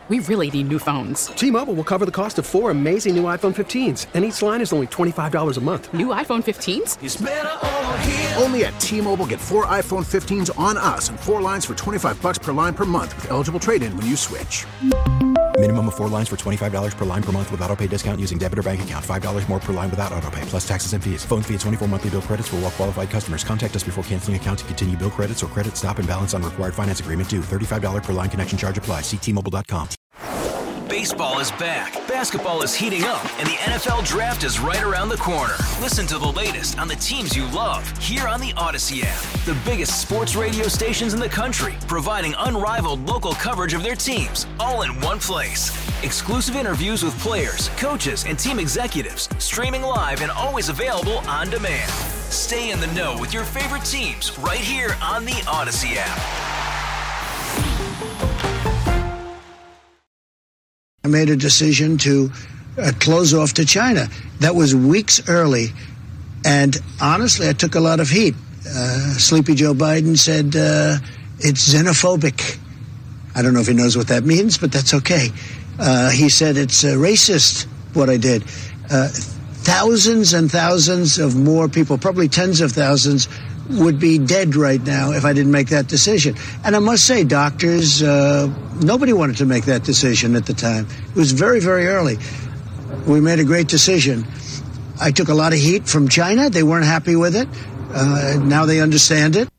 We really need new phones. T-Mobile will cover the cost of 4 amazing new iPhone 15s, and each line is only $25 a month. New iPhone 15s? It's better over here. Only at T-Mobile, get 4 iPhone 15s on us and 4 lines for $25 per line per month with eligible trade-in when you switch. Minimum of 4 lines for $25 per line per month with autopay discount using debit or bank account. $5 more per line without autopay, plus taxes and fees. Phone fee at 24 monthly bill credits for well-qualified customers. Contact us before canceling account to continue bill credits or credit stop and balance on required finance agreement due. $35 per line connection charge applies. See T-Mobile.com. Baseball is back, basketball is heating up, and the NFL Draft is right around the corner. Listen to the latest on the teams you love here on the Odyssey app. The biggest sports radio stations in the country, providing unrivaled local coverage of their teams, all in one place. Exclusive interviews with players, coaches, and team executives, streaming live and always available on demand. Stay in the know with your favorite teams right here on the Odyssey app. I made a decision to close off to China. That was weeks early. And honestly, I took a lot of heat. Sleepy Joe Biden said it's xenophobic. I don't know if he knows what that means, but that's okay. He said it's racist, what I did. Thousands and thousands of more people, probably tens of thousands, would be dead right now if I didn't make that decision. And I must say, doctors, nobody wanted to make that decision at the time. It was very, very early. We made a great decision. I took a lot of heat from China. They weren't happy with it. Now they understand it.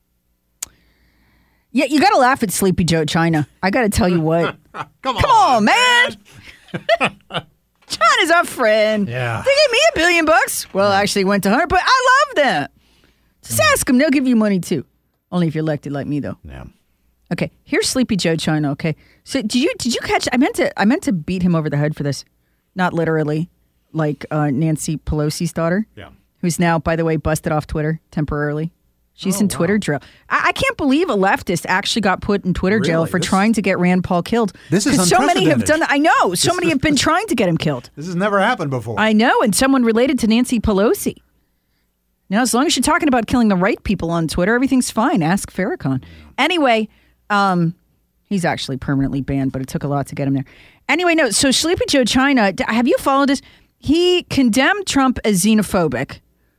Yeah, you got to laugh at Sleepy Joe China. I got to tell you what. Come on, man. China's our friend. Yeah. They gave me $1 billion. Well, actually went to 100, but I love them. Just ask them. They'll give you money, too. Only if you're elected like me, though. Yeah. Okay, here's Sleepy Joe China, okay? So did you catch, I meant to beat him over the head for this. Not literally, like Nancy Pelosi's daughter. Yeah. Who's now, by the way, busted off Twitter temporarily. She's in Twitter jail. I can't believe a leftist actually got put in Twitter jail for trying to get Rand Paul killed. This is so many have unprecedented. done. I know. So many have been trying to get him killed. This has never happened before. I know, and someone related to Nancy Pelosi. Now, as long as you're talking about killing the right people on Twitter, everything's fine. Ask Farrakhan. Anyway, he's actually permanently banned, but it took a lot to get him there. Anyway, no. So Sleepy Joe China, have you followed this? He condemned Trump as xenophobic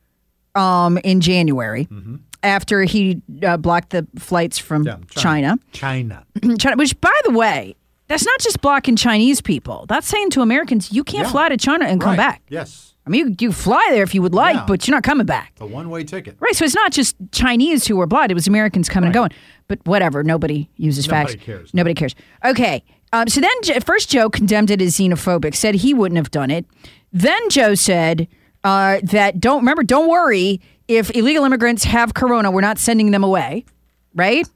in January. Mm-hmm. After he blocked the flights from China. China. Which, by the way, that's not just blocking Chinese people. That's saying to Americans, you can't fly to China and come back. Yes. I mean, you fly there if you would like, but you're not coming back. A one-way ticket. Right, so it's not just Chinese who were blocked. It was Americans coming and going. But whatever, nobody uses facts. Nobody cares. Okay, so then first Joe condemned it as xenophobic, said he wouldn't have done it. Then Joe said that, don't worry, if illegal immigrants have corona, we're not sending them away, right?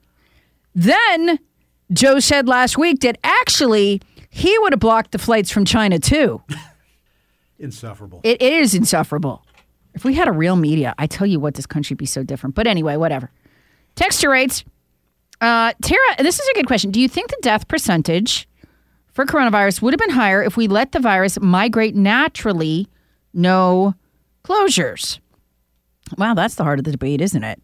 Then Joe said last week that actually he would have blocked the flights from China too. Insufferable. It is insufferable. If we had a real media, I tell you what, this country would be so different. But anyway, whatever. Texture rates. Tara, this is a good question. Do you think the death percentage for coronavirus would have been higher if we let the virus migrate naturally, no closures? Wow, that's the heart of the debate, isn't it?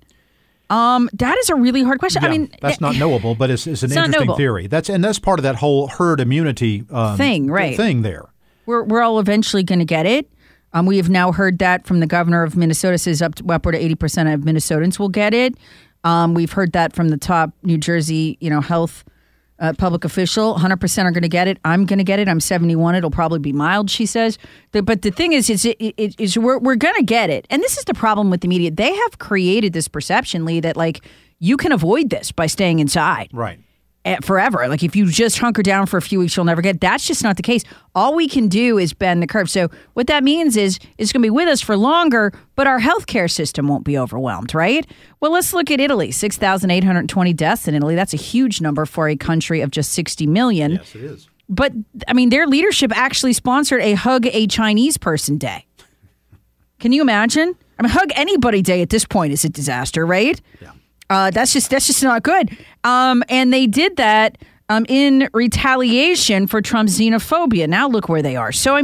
That is a really hard question. Yeah, I mean, that's not knowable, but it's an interesting theory. That's part of that whole herd immunity thing, right? Thing there. We're all eventually going to get it. We have now heard that from the governor of Minnesota, says upward of 80% of Minnesotans will get it. We've heard that from the top New Jersey, health public official. 100% are going to get it. I'm going to get it. I'm 71. It'll probably be mild, she says. But the thing is we're going to get it. And this is the problem with the media. They have created this perception, Lee, that you can avoid this by staying inside. Right. Forever. If you just hunker down for a few weeks, you'll never get it. That's just not the case. All we can do is bend the curve. So what that means is it's going to be with us for longer, but our healthcare system won't be overwhelmed, right? Well, let's look at Italy. 6,820 deaths in Italy. That's a huge number for a country of just 60 million. Yes, it is. But, their leadership actually sponsored a Hug a Chinese Person Day. Can you imagine? Hug Anybody Day at this point is a disaster, right? Yeah. That's just not good. And they did that in retaliation for Trump's xenophobia. Now look where they are. So,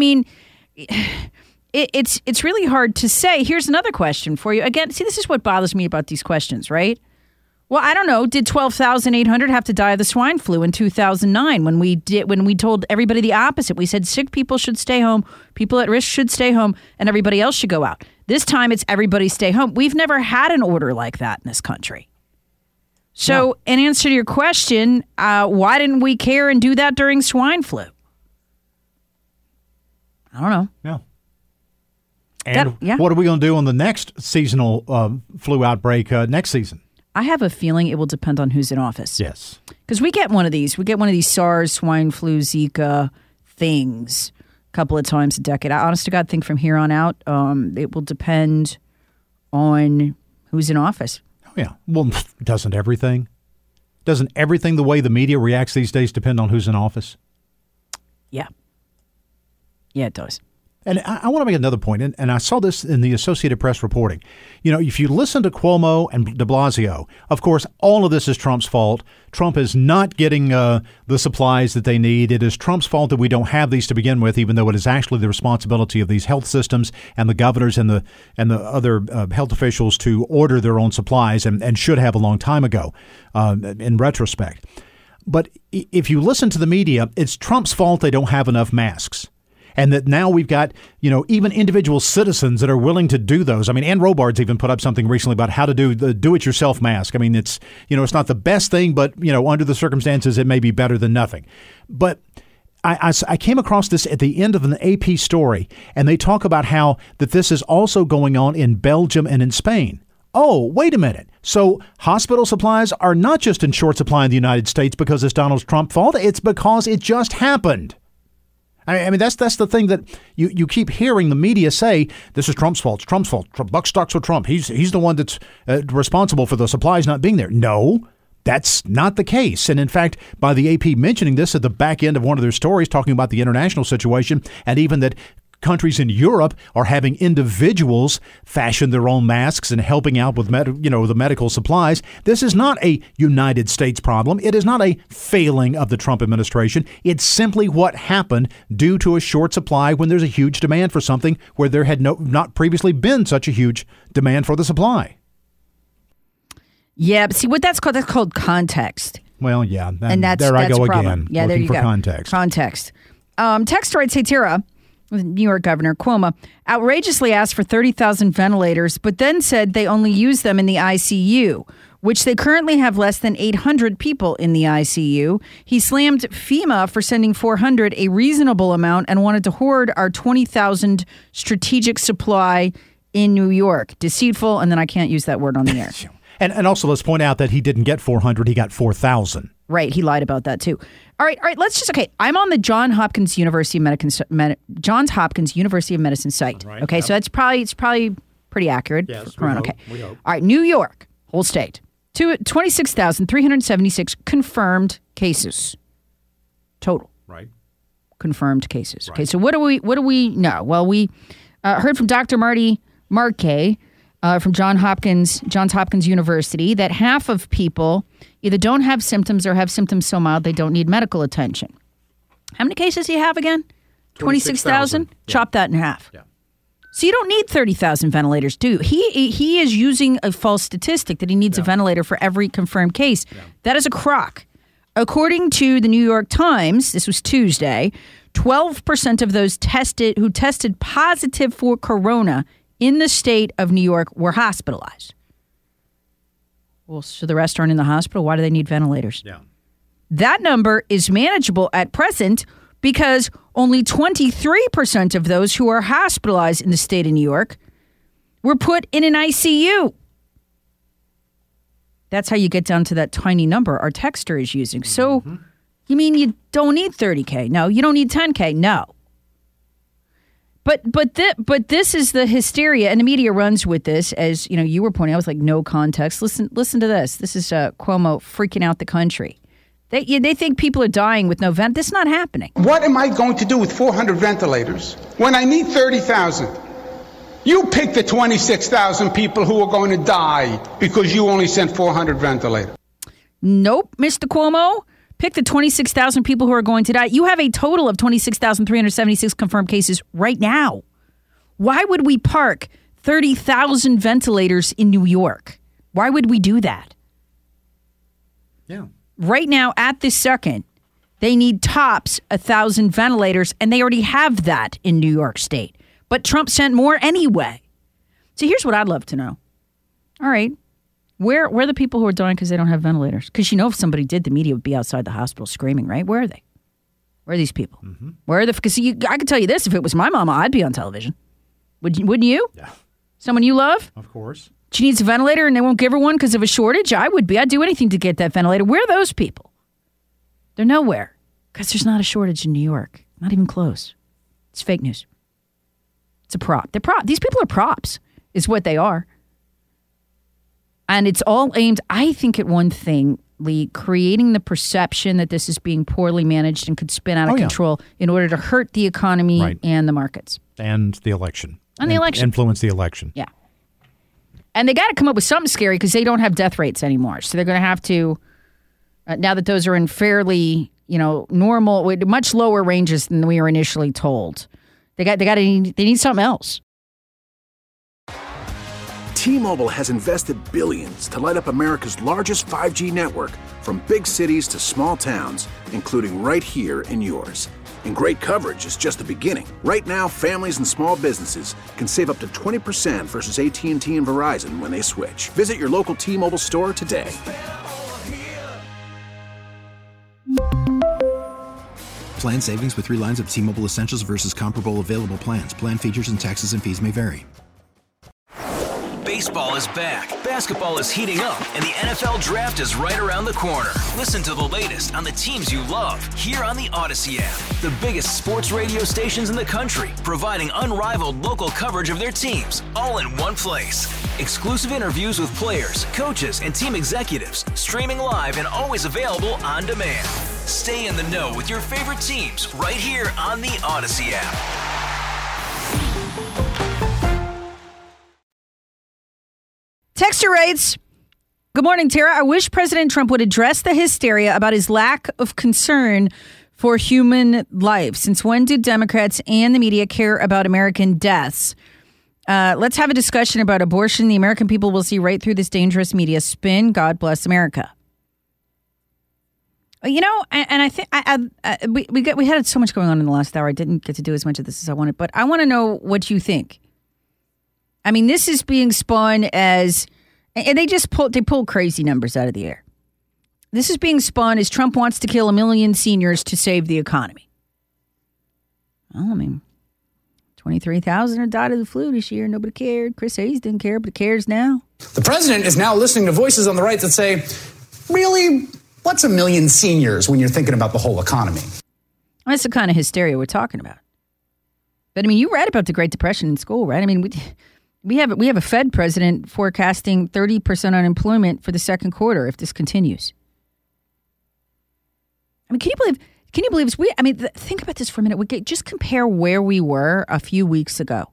it's really hard to say. Here's another question for you. Again, see, this is what bothers me about these questions, right? Well, I don't know. Did 12,800 have to die of the swine flu in 2009 when we told everybody the opposite? We said sick people should stay home, people at risk should stay home, and everybody else should go out. This time it's everybody stay home. We've never had an order like that in this country. So, in answer to your question, why didn't we care and do that during swine flu? I don't know. Yeah. And what are we going to do on the next seasonal flu outbreak next season? I have a feeling it will depend on who's in office. Yes. Because we get one of these. We get one of these SARS, swine flu, Zika things a couple of times a decade. I honest to God think from here on out, it will depend on who's in office. Oh, yeah. Well, doesn't everything? Doesn't everything the way the media reacts these days depend on who's in office? Yeah. Yeah, it does. And I want to make another point, and I saw this in the Associated Press reporting. You know, if you listen to Cuomo and de Blasio, of course, all of this is Trump's fault. Trump is not getting the supplies that they need. It is Trump's fault that we don't have these to begin with, even though it is actually the responsibility of these health systems and the governors and the other health officials to order their own supplies and should have a long time ago, in retrospect. But if you listen to the media, it's Trump's fault they don't have enough masks. And that now we've got, even individual citizens that are willing to do those. I mean, Ann Robards even put up something recently about how to do the do-it-yourself mask. I mean, it's not the best thing, but, under the circumstances, it may be better than nothing. But I came across this at the end of an AP story, and they talk about how that this is also going on in Belgium and in Spain. Oh, wait a minute. So hospital supplies are not just in short supply in the United States because it's Donald Trump's fault. It's because it just happened. I mean, that's the thing that you keep hearing the media say, this is Trump's fault. It's Trump's fault. Buck stops with Trump. He's the one that's responsible for the supplies not being there. No, that's not the case. And in fact, by the AP mentioning this at the back end of one of their stories, talking about the international situation, and even that countries in Europe are having individuals fashion their own masks and helping out with the medical supplies. This is not a United States problem. It is not a failing of the Trump administration. It's simply what happened due to a short supply when there's a huge demand for something where there had not previously been such a huge demand for the supply. Yeah, but see what that's called context. Well, yeah, and that's I go problem. again. Yeah, there you for go. Context. Text writes, hey, Tara, New York Governor Cuomo outrageously asked for 30,000 ventilators, but then said they only use them in the ICU, which they currently have less than 800 people in the ICU. He slammed FEMA for sending 400, a reasonable amount, and wanted to hoard our 20,000 strategic supply in New York. Deceitful, and then I can't use that word on the air. And also, let's point out that he didn't get 400, he got 4,000. Right, he lied about that too. All right. I'm on the Johns Hopkins University of Medicine site. Right, okay, so it's probably pretty accurate. Yes, for Corona. We hope. All right, New York, whole state, 26,376 confirmed cases total. Right. Confirmed cases. Right. Okay, so what do we know? Well, we heard from Dr. Marty Marquet from Johns Hopkins University that half of people either don't have symptoms or have symptoms so mild they don't need medical attention. How many cases do you have again? 26,000? Yeah. Chop that in half. Yeah. So you don't need 30,000 ventilators, do you? He is using a false statistic that he needs a ventilator for every confirmed case. Yeah. That is a crock. According to the New York Times, this was Tuesday, 12% of those who tested positive for corona in the state of New York were hospitalized. Well, so the rest aren't in the hospital. Why do they need ventilators? Yeah. That number is manageable at present because only 23% of those who are hospitalized in the state of New York were put in an ICU. That's how you get down to that tiny number our texter is using. So, you mean you don't need 30K? No. You don't need 10K? No. But this is the hysteria, and the media runs with this, as you were pointing out, with like no context. Listen to this. This is Cuomo freaking out the country. They think people are dying with no vent. This is not happening. What am I going to do with 400 ventilators when I need 30,000? You pick the 26,000 people who are going to die because you only sent 400 ventilators. Nope, Mr. Cuomo. Pick the 26,000 people who are going to die. You have a total of 26,376 confirmed cases right now. Why would we park 30,000 ventilators in New York? Why would we do that? Yeah. Right now, at this second, they need tops 1,000 ventilators, and they already have that in New York State. But Trump sent more anyway. So here's what I'd love to know. All right, where are the people who are dying because they don't have ventilators? Because if somebody did, the media would be outside the hospital screaming, right? Where are they? Where are these people? Mm-hmm. Where are the? Because I can tell you this: if it was my mama, I'd be on television. Wouldn't you? Yeah. Someone you love? Of course. She needs a ventilator and they won't give her one because of a shortage? I would be. I'd do anything to get that ventilator. Where are those people? They're nowhere because there's not a shortage in New York. Not even close. It's fake news. It's a prop. These people are props, is what they are. And it's all aimed, I think, at one thing, Lee, creating the perception that this is being poorly managed and could spin out of control in order to hurt the economy and the markets. And the election. Influence the election. Yeah. And they got to come up with something scary because they don't have death rates anymore. So they're going to have to, now that those are in fairly, normal, much lower ranges than we were initially told, they need something else. T-Mobile has invested billions to light up America's largest 5G network, from big cities to small towns, including right here in yours. And great coverage is just the beginning. Right now, families and small businesses can save up to 20% versus AT&T and Verizon when they switch. Visit your local T-Mobile store today. Plan savings with 3 lines of T-Mobile Essentials versus comparable available plans. Plan features and taxes and fees may vary. Baseball is back, basketball is heating up, and the NFL Draft is right around the corner. Listen to the latest on the teams you love here on the Odyssey app. The biggest sports radio stations in the country, providing unrivaled local coverage of their teams, all in one place. Exclusive interviews with players, coaches, and team executives, streaming live and always available on demand. Stay in the know with your favorite teams right here on the Odyssey app. Texture writes, good morning, Tara. I wish President Trump would address the hysteria about his lack of concern for human life. Since when do Democrats and the media care about American deaths? Let's have a discussion about abortion. The American people will see right through this dangerous media spin. God bless America. And I think we had so much going on in the last hour. I didn't get to do as much of this as I wanted, but I want to know what you think. I mean, this is being spun as, and they pulled crazy numbers out of the air. This is being spun as Trump wants to kill 1 million seniors to save the economy. Well, 23,000 have died of the flu this year. Nobody cared. Chris Hayes didn't care, but he cares now. The president is now listening to voices on the right that say, really, what's 1 million seniors when you're thinking about the whole economy? That's the kind of hysteria we're talking about. But, you read about the Great Depression in school, right? We have a Fed president forecasting 30% unemployment for the second quarter if this continues. Can you believe this? Think about this for a minute. Just compare where we were a few weeks ago.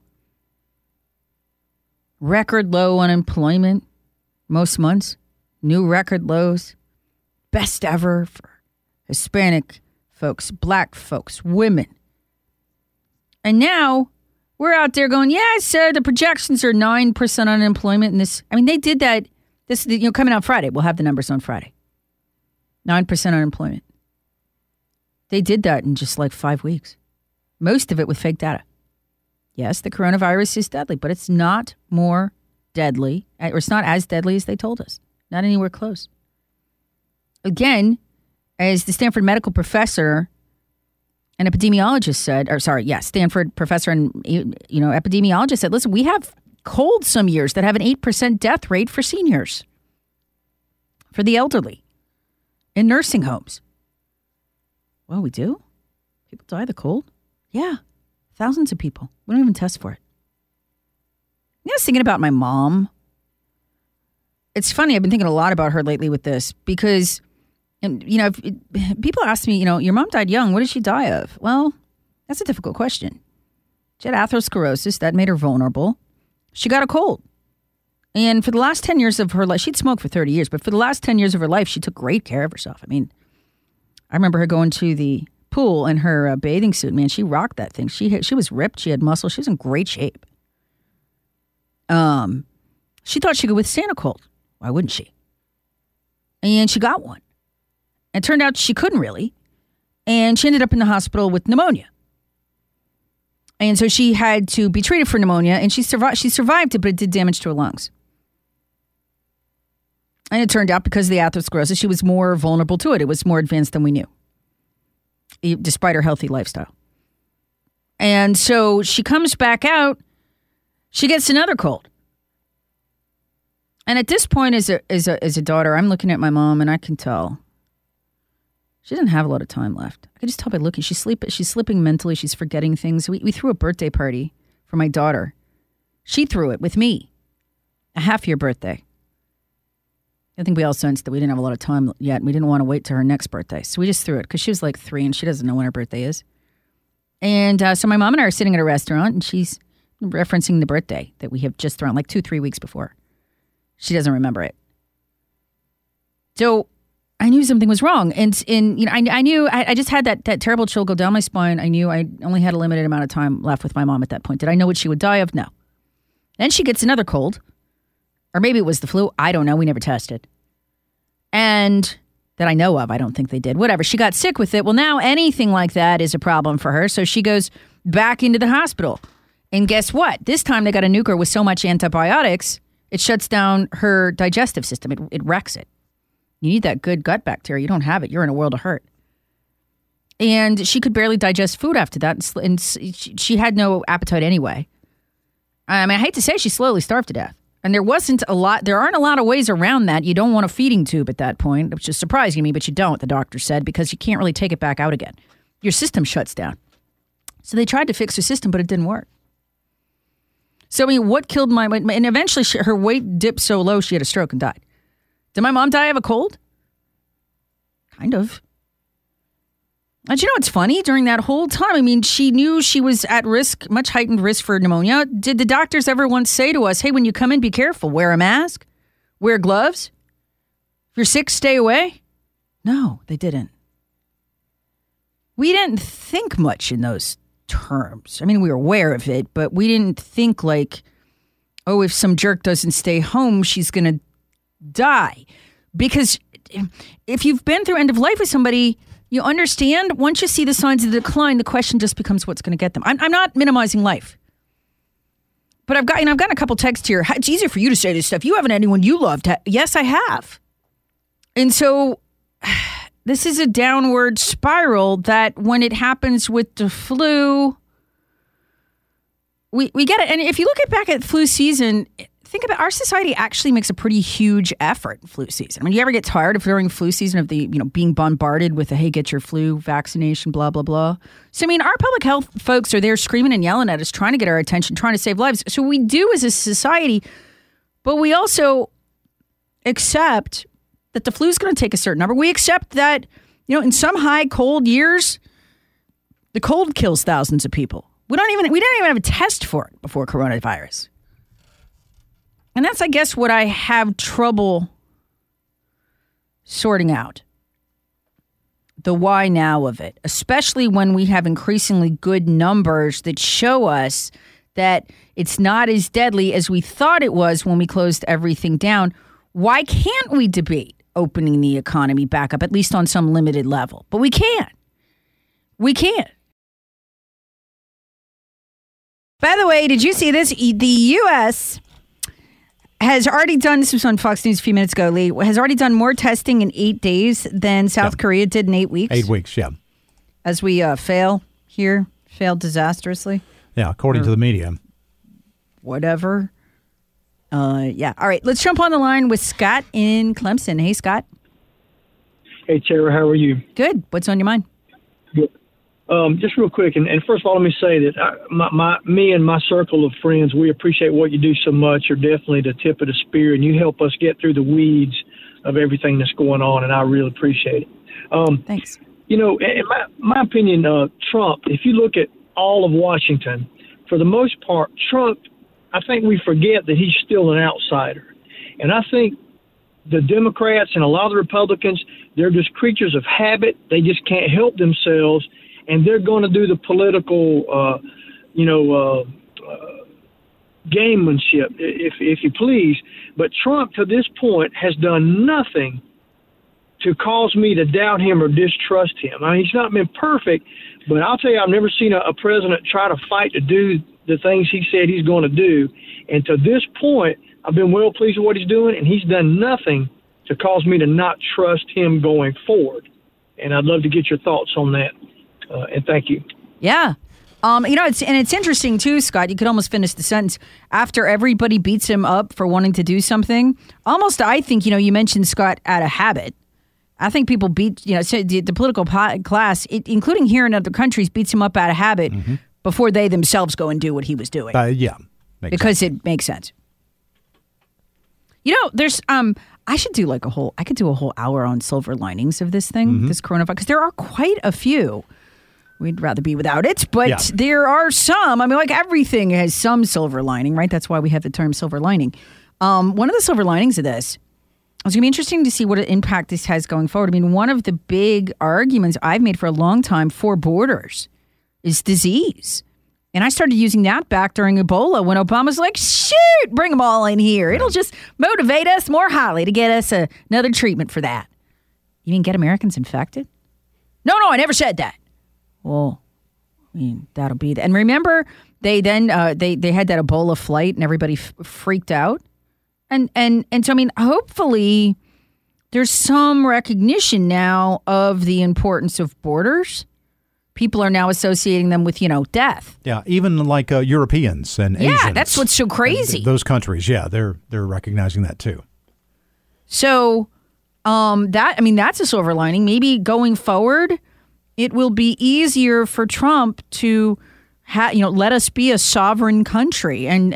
Record low unemployment most months, new record lows, best ever for Hispanic folks, black folks, women. And now we're out there going, so the projections are 9% unemployment. And this, they did that. This, coming out Friday. We'll have the numbers on Friday. 9% unemployment. They did that in just like 5 weeks. Most of it with fake data. Yes, the coronavirus is deadly, but it's not more deadly, or it's not as deadly as they told us. Not anywhere close. Again, as the Stanford medical professor an epidemiologist said, Stanford professor and epidemiologist said, listen, we have cold some years that have an 8% death rate for seniors, for the elderly, in nursing homes. Well, we do? People die of the cold? Yeah, thousands of people. We don't even test for it. I was thinking about my mom. It's funny, I've been thinking a lot about her lately with this because... And, if people ask me, your mom died young. What did she die of? Well, that's a difficult question. She had atherosclerosis. That made her vulnerable. She got a cold. And for the last 10 years of her life, she'd smoked for 30 years, but for the last 10 years of her life, she took great care of herself. I remember her going to the pool in her bathing suit. Man, she rocked that thing. She was ripped. She had muscle. She was in great shape. She thought she could withstand a cold. Why wouldn't she? And she got one. It turned out she couldn't really. And she ended up in the hospital with pneumonia. And so she had to be treated for pneumonia, and she survived it, but it did damage to her lungs. And it turned out because of the atherosclerosis, she was more vulnerable to it. It was more advanced than we knew, despite her healthy lifestyle. And so she comes back out, she gets another cold. And at this point, as a daughter, I'm looking at my mom, and I can tell she doesn't have a lot of time left. I can just tell by looking. She's slipping mentally. She's forgetting things. We threw a birthday party for my daughter. She threw it with me. A half-year birthday. I think we all sensed that we didn't have a lot of time yet, and we didn't want to wait till her next birthday. So we just threw it because she was like 3, and she doesn't know when her birthday is. And so my mom and I are sitting at a restaurant, and she's referencing the birthday that we have just thrown, like 2-3 weeks before. She doesn't remember it. So I knew something was wrong. And I knew I just had that terrible chill go down my spine. I knew I only had a limited amount of time left with my mom at that point. Did I know what she would die of? No. Then she gets another cold. Or maybe it was the flu. I don't know. We never tested. And that I know of, I don't think they did. Whatever. She got sick with it. Well, now anything like that is a problem for her. So she goes back into the hospital. And guess what? This time they got to nuke her with so much antibiotics, it shuts down her digestive system. It wrecks it. You need that good gut bacteria. You don't have it. You're in a world of hurt. And she could barely digest food after that. And she had no appetite anyway. I mean, I hate to say she slowly starved to death. And there aren't a lot of ways around that. You don't want a feeding tube at that point, which is surprising to me, but you don't, the doctor said, because you can't really take it back out again. Your system shuts down. So they tried to fix her system, but it didn't work. So, I mean, what killed and eventually her weight dipped so low she had a stroke and died. Did my mom die of a cold? Kind of. And you know what's funny? During that whole time, I mean, she knew she was at risk, much heightened risk for pneumonia. Did the doctors ever once say to us, hey, when you come in, be careful, wear a mask, wear gloves? If you're sick, stay away? No, they didn't. We didn't think much in those terms. I mean, we were aware of it, but we didn't think like, oh, if some jerk doesn't stay home, she's going to die. Because if you've been through end of life with somebody, you understand, once you see the signs of the decline, the question just becomes what's going to get them. I'm not minimizing life. But I've gotten a couple texts here. It's easier for you to say this stuff. You haven't anyone you loved. Yes, I have. And so this is a downward spiral that when it happens with the flu, we get it. And if you look back at flu season, think about our society actually makes a pretty huge effort in flu season. I mean, you ever get tired of during flu season of being bombarded with the, hey, get your flu vaccination, blah, blah, blah. So, I mean, our public health folks are there screaming and yelling at us, trying to get our attention, trying to save lives. So we do as a society, but we also accept that the flu is going to take a certain number. We accept that, in some high cold years, the cold kills thousands of people. We don't even have a test for it before coronavirus. And that's, I guess, what I have trouble sorting out. The why now of it, especially when we have increasingly good numbers that show us that it's not as deadly as we thought it was when we closed everything down. Why can't we debate opening the economy back up, at least on some limited level? But we can. We can. By the way, did you see this? The U.S. has already done, this was on Fox News a few minutes ago, Lee, has already done more testing in 8 days than South Korea did in 8 weeks. 8 weeks, yeah. As we failed disastrously. Yeah, according to the media. Whatever. Yeah. All right, let's jump on the line with Scott in Clemson. Hey, Scott. Hey, Tara, how are you? Good. What's on your mind? Good. Just real quick, and first of all, let me say that me and my circle of friends, we appreciate what you do so much. You're definitely the tip of the spear, and you help us get through the weeds of everything that's going on, and I really appreciate it. Thanks. In my opinion, Trump, if you look at all of Washington, for the most part, Trump, I think we forget that he's still an outsider. And I think the Democrats and a lot of the Republicans, they're just creatures of habit. They just can't help themselves. And they're going to do the political, gamemanship, if you please. But Trump, to this point, has done nothing to cause me to doubt him or distrust him. I mean, he's not been perfect, but I'll tell you, I've never seen a president try to fight to do the things he said he's going to do. And to this point, I've been well pleased with what he's doing, and he's done nothing to cause me to not trust him going forward. And I'd love to get your thoughts on that. And thank you. Yeah. It's interesting too, Scott. You could almost finish the sentence. After everybody beats him up for wanting to do something, almost I think, you mentioned, Scott, out of habit. I think people beat, the political class, including here in other countries, beats him up out of habit before they themselves go and do what he was doing. Because it makes sense. There's I should do I could do a whole hour on silver linings of this thing, this coronavirus, because there are quite a few. We'd rather be without it, but there are some. I mean, everything has some silver lining, right? That's why we have the term silver lining. One of the silver linings of this, it's going to be interesting to see what impact this has going forward. I mean, one of the big arguments I've made for a long time for borders is disease. And I started using that back during Ebola when Obama's like, shoot, bring them all in here. It'll just motivate us more highly to get us another treatment for that. You mean get Americans infected? No, I never said that. Well, I mean, that'll be that. And remember, they then they had that Ebola flight and everybody freaked out. And so, I mean, hopefully there's some recognition now of the importance of borders. People are now associating them with, death. Yeah, even Europeans and Asians. Yeah, that's what's so crazy. Those countries, they're recognizing that too. So that's a silver lining. Maybe going forward, it will be easier for Trump to let us be a sovereign country. And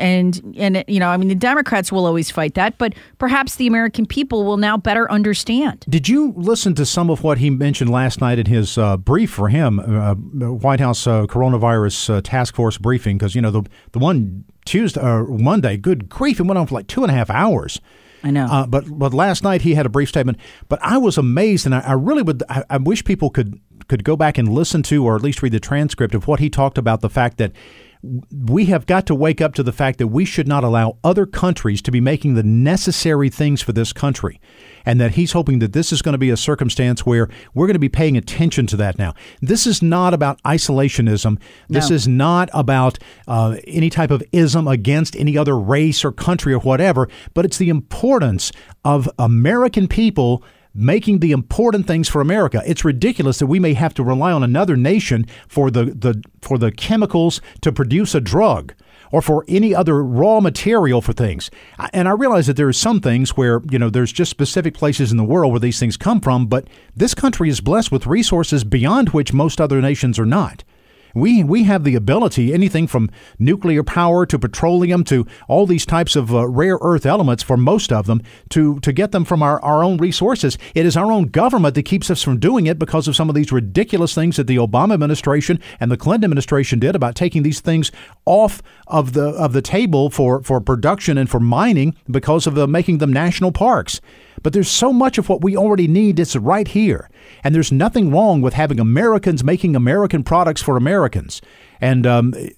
the Democrats will always fight that, but perhaps the American people will now better understand. Did you listen to some of what he mentioned last night in his brief for him, White House coronavirus task force briefing? Because, the one Monday, good grief, it went on for 2.5 hours. I know. But last night he had a brief statement, but I was amazed, and I really would, I wish people could go back and listen to, or at least read the transcript of what he talked about, the fact that we have got to wake up to the fact that we should not allow other countries to be making the necessary things for this country, and that he's hoping that this is going to be a circumstance where we're going to be paying attention to that now. This is not about isolationism. This is not about any type of ism against any other race or country or whatever, but it's the importance of American people making the important things for America. It's ridiculous that we may have to rely on another nation for the chemicals to produce a drug or for any other raw material for things. And I realize that there are some things where, there's just specific places in the world where these things come from, but this country is blessed with resources beyond which most other nations are not. We have the ability, anything from nuclear power to petroleum to all these types of rare earth elements, for most of them, to get them from our own resources. It is our own government that keeps us from doing it because of some of these ridiculous things that the Obama administration and the Clinton administration did about taking these things off of the table for production and for mining because of making them national parks. But there's so much of what we already need that's right here. And there's nothing wrong with having Americans making American products for Americans. And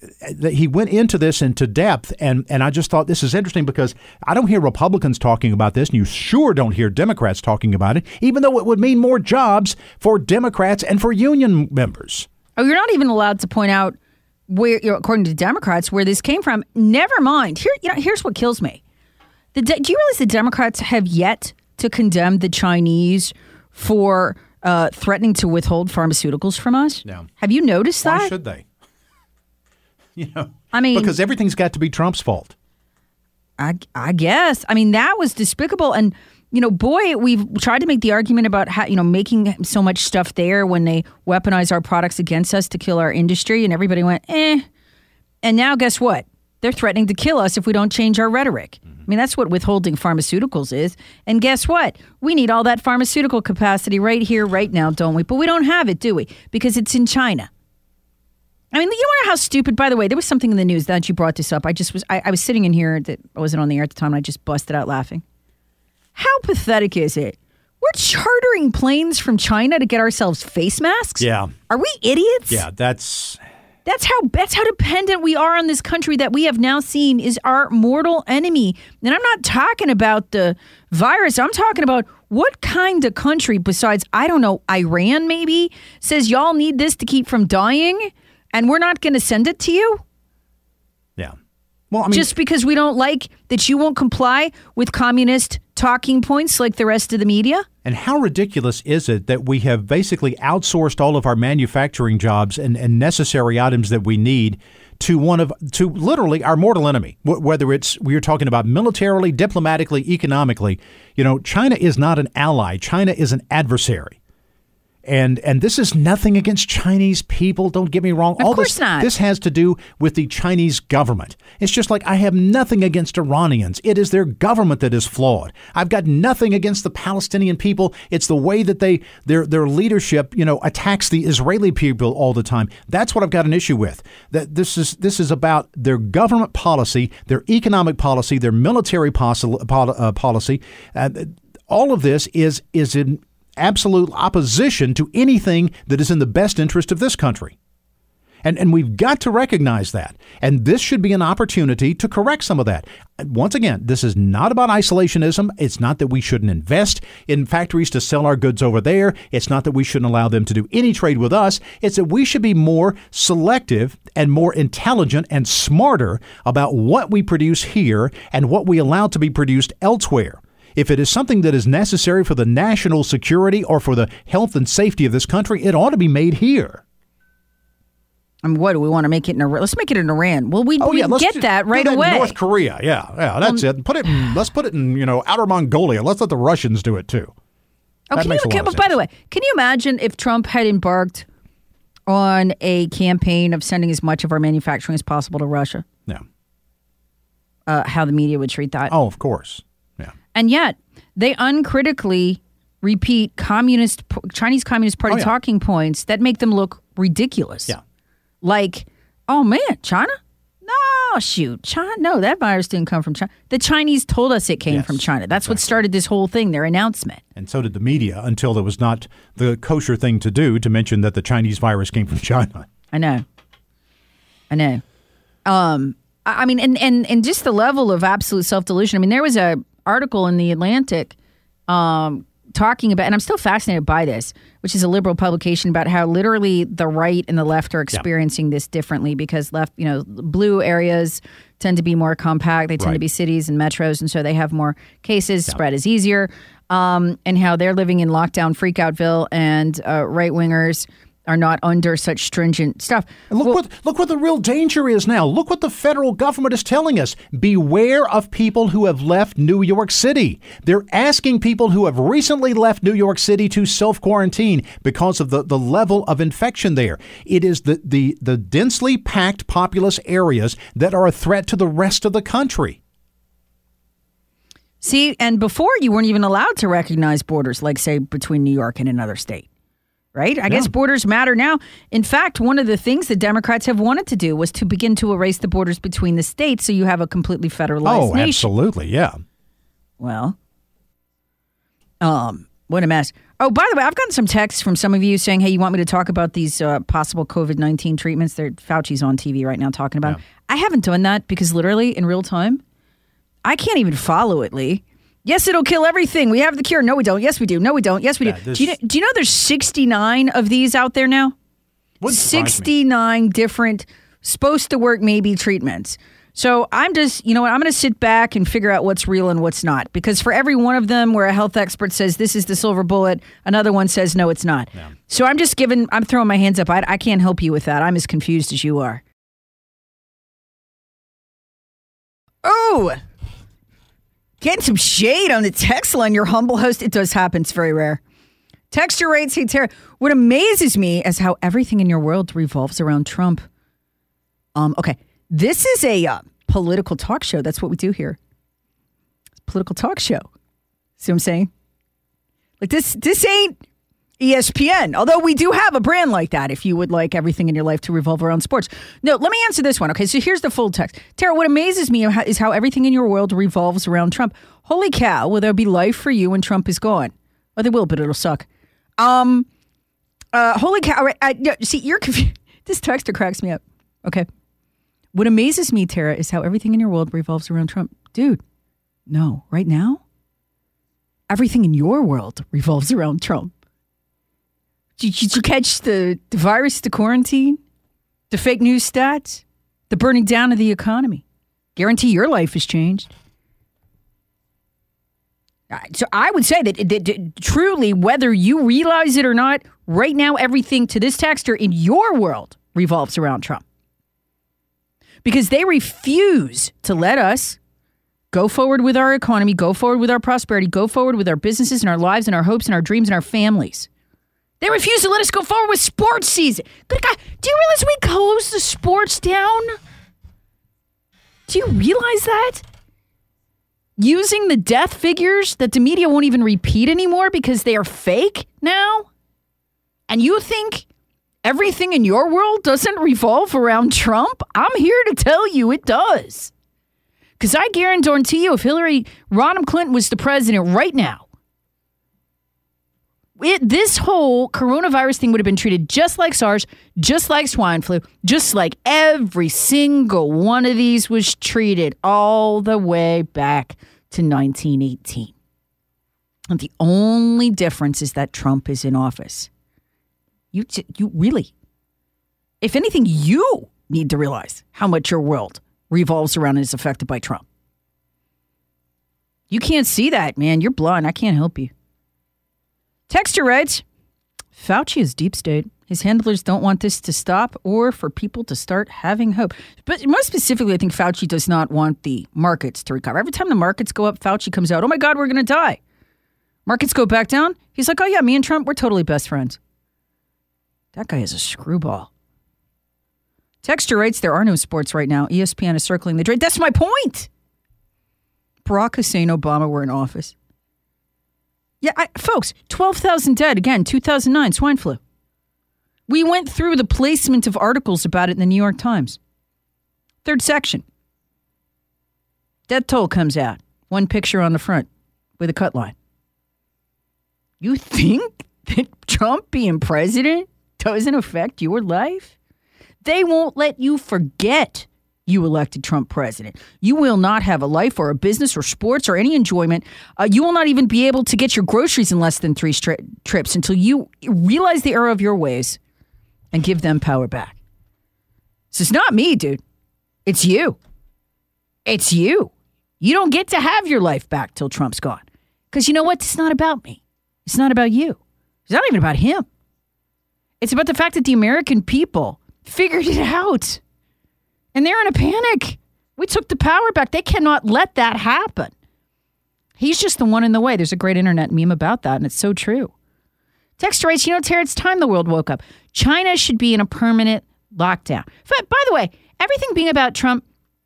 he went into this into depth. And I just thought this is interesting because I don't hear Republicans talking about this. And you sure don't hear Democrats talking about it, even though it would mean more jobs for Democrats and for union members. Oh, you're not even allowed to point out where, according to Democrats, where this came from. Never mind. Here's what kills me. Do you realize the Democrats have yet to condemn the Chinese for threatening to withhold pharmaceuticals from us? No. Have you noticed that? Why should they? I mean, because everything's got to be Trump's fault. I guess. I mean, that was despicable. And, we've tried to make the argument about how, making so much stuff there when they weaponize our products against us to kill our industry. And everybody went, eh. And now guess what? They're threatening to kill us if we don't change our rhetoric. I mean, that's what withholding pharmaceuticals is. And guess what? We need all that pharmaceutical capacity right here, right now, don't we? But we don't have it, do we? Because it's in China. I mean, you know how stupid, by the way, there was something in the news that you brought this up. I was sitting in here that I wasn't on the air at the time, and I just busted out laughing. How pathetic is it? We're chartering planes from China to get ourselves face masks? Yeah. Are we idiots? Yeah, That's how dependent we are on this country that we have now seen is our mortal enemy. And I'm not talking about the virus. I'm talking about What kind of country besides, I don't know, Iran maybe, says y'all need this to keep from dying and we're not going to send it to you? Yeah. Well, I mean, just because we don't like that you won't comply with communist talking points like the rest of the media? And how ridiculous is it that we have basically outsourced all of our manufacturing jobs and necessary items that we need to literally our mortal enemy, whether it's we're talking about militarily, diplomatically, economically. China is not an ally. China is an adversary. And this is nothing against Chinese people. Don't get me wrong. Of course not. This has to do with the Chinese government. It's just like I have nothing against Iranians. It is their government that is flawed. I've got nothing against the Palestinian people. It's the way that their leadership, attacks the Israeli people all the time. That's what I've got an issue with. That this is about their government policy, their economic policy, their military policy. All of this is in absolute opposition to anything that is in the best interest of this country. And we've got to recognize that. And this should be an opportunity to correct some of that. Once again, this is not about isolationism. It's not that we shouldn't invest in factories to sell our goods over there. It's not that we shouldn't allow them to do any trade with us. It's that we should be more selective and more intelligent and smarter about what we produce here and what we allow to be produced elsewhere. If it is something that is necessary for the national security or for the health and safety of this country, it ought to be made here. I mean, what do we want to make it in Iran? Let's make it in Iran. Well, we get that right away. North Korea, yeah, that's it. Let's put it in outer Mongolia. Let's let the Russians do it too. By the way, can you imagine if Trump had embarked on a campaign of sending as much of our manufacturing as possible to Russia? Yeah. How the media would treat that? Oh, of course. And yet, they uncritically repeat Chinese Communist Party talking points that make them look ridiculous. Yeah. Like, oh man, China? No, shoot. China? No, that virus didn't come from China. The Chinese told us it came from China. That's what started this whole thing, their announcement. And so did the media, until it was not the kosher thing to do to mention that the Chinese virus came from China. I know. I mean, and just the level of absolute self-delusion. I mean, there was a article in the Atlantic talking about, and I'm still fascinated by this, which is a liberal publication, about how literally the right and the left are experiencing this differently, because blue areas tend to be more compact. They tend to be cities and metros, and so they have more cases. Spread is easier, and how they're living in lockdown freakoutville, and right-wingers are not under such stringent stuff. And look what the real danger is now. Look what the federal government is telling us. Beware of people who have left New York City. They're asking people who have recently left New York City to self-quarantine because of the level of infection there. It is the densely packed populous areas that are a threat to the rest of the country. See, and before you weren't even allowed to recognize borders, like, say, between New York and another state. Right? I guess borders matter now. In fact, one of the things the Democrats have wanted to do was to begin to erase the borders between the states so you have a completely federalized nation. Absolutely, yeah. Well, what a mess. Oh, by the way, I've gotten some texts from some of you saying, hey, you want me to talk about these possible COVID-19 treatments? Fauci's on TV right now talking about it. I haven't done that because literally in real time, I can't even follow it, Lee. Yes, it'll kill everything. We have the cure. No, we don't. Yes, we do. No, we don't. Yes, we do. Do you know there's 69 of these out there now? 69 different supposed to work maybe treatments. So I'm just, I'm going to sit back and figure out what's real and what's not. Because for every one of them where a health expert says this is the silver bullet, another one says no, it's not. Yeah. So I'm throwing my hands up. I can't help you with that. I'm as confused as you are. Oh! Getting some shade on the text line, your humble host. It does happen. It's very rare. Texture rates, hey, Tara. What amazes me is how everything in your world revolves around Trump. Okay. This is a political talk show. That's what we do here. It's a political talk show. See what I'm saying? Like this ain't ESPN, although we do have a brand like that if you would like everything in your life to revolve around sports. No, let me answer this one. Okay, so here's the full text. Tara, what amazes me is how everything in your world revolves around Trump. Holy cow, will there be life for you when Trump is gone? Well, there will, but it'll suck. Holy cow. See, you're confused. This texter cracks me up. Okay. What amazes me, Tara, is how everything in your world revolves around Trump. Dude, no. Right now? everything in your world revolves around Trump. Did you catch the virus, the quarantine, the fake news stats, the burning down of the economy? Guarantee your life has changed. So I would say that truly, whether you realize it or not, right now, everything to this texter in your world revolves around Trump. Because they refuse to let us go forward with our economy, go forward with our prosperity, go forward with our businesses and our lives and our hopes and our dreams and our families. They refuse to let us go forward with sports season. Good God, do you realize we closed the sports down? Do you realize that? Using the death figures that the media won't even repeat anymore because they are fake now? And you think everything in your world doesn't revolve around Trump? I'm here to tell you it does. Because I guarantee you, if Ronald Clinton was the president right now, this whole coronavirus thing would have been treated just like SARS, just like swine flu, just like every single one of these was treated all the way back to 1918. And the only difference is that Trump is in office. You really, if anything, you need to realize how much your world revolves around and is affected by Trump. You can't see that, man. You're blind. I can't help you. Texter writes, Fauci is deep state. His handlers don't want this to stop or for people to start having hope. But most specifically, I think Fauci does not want the markets to recover. Every time the markets go up, Fauci comes out, oh my God, we're going to die. Markets go back down. He's like, oh yeah, me and Trump, we're totally best friends. That guy is a screwball. Texter writes, there are no sports right now. ESPN is circling the drain. That's my point. Barack Hussein Obama were in office. Yeah, folks, 12,000 dead. Again, 2009, swine flu. We went through the placement of articles about it in the New York Times. Third section. Death toll comes out. One picture on the front with a cut line. You think that Trump being president doesn't affect your life? They won't let you forget you elected Trump president. You will not have a life or a business or sports or any enjoyment. You will not even be able to get your groceries in less than 3 trips until you realize the error of your ways and give them power back. This is not me, dude. It's you. It's you. You don't get to have your life back till Trump's gone. Because you know what? It's not about me. It's not about you. It's not even about him. It's about the fact that the American people figured it out. And they're in a panic. We took the power back. They cannot let that happen. He's just the one in the way. There's a great internet meme about that, and it's so true. Texter writes, Tara, it's time the world woke up. China should be in a permanent lockdown. But by the way, everything being about Trump,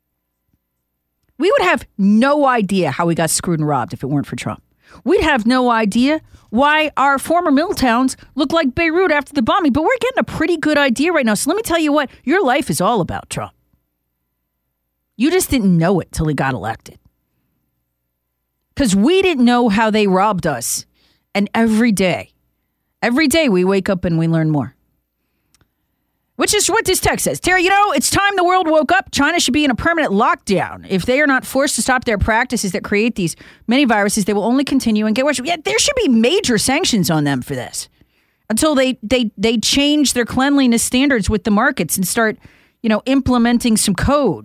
we would have no idea how we got screwed and robbed if it weren't for Trump. We'd have no idea why our former mill towns look like Beirut after the bombing, but we're getting a pretty good idea right now. So let me tell you what, your life is all about Trump. You just didn't know it till he got elected. Because we didn't know how they robbed us. And every day we wake up and we learn more. Which is what this text says. Terry, it's time the world woke up. China should be in a permanent lockdown. If they are not forced to stop their practices that create these many viruses, they will only continue and get worse. Yeah, there should be major sanctions on them for this until they change their cleanliness standards with the markets and start, implementing some code.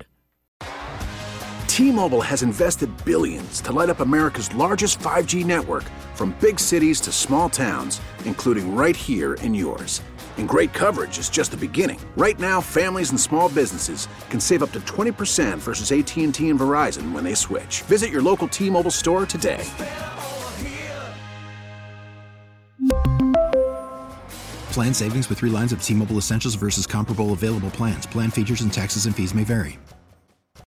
T-Mobile has invested billions to light up America's largest 5G network, from big cities to small towns, including right here in yours. And great coverage is just the beginning. Right now, families and small businesses can save up to 20% versus AT&T and Verizon when they switch. Visit your local T-Mobile store today. Plan savings with 3 lines of T-Mobile Essentials versus comparable available plans. Plan features and taxes and fees may vary.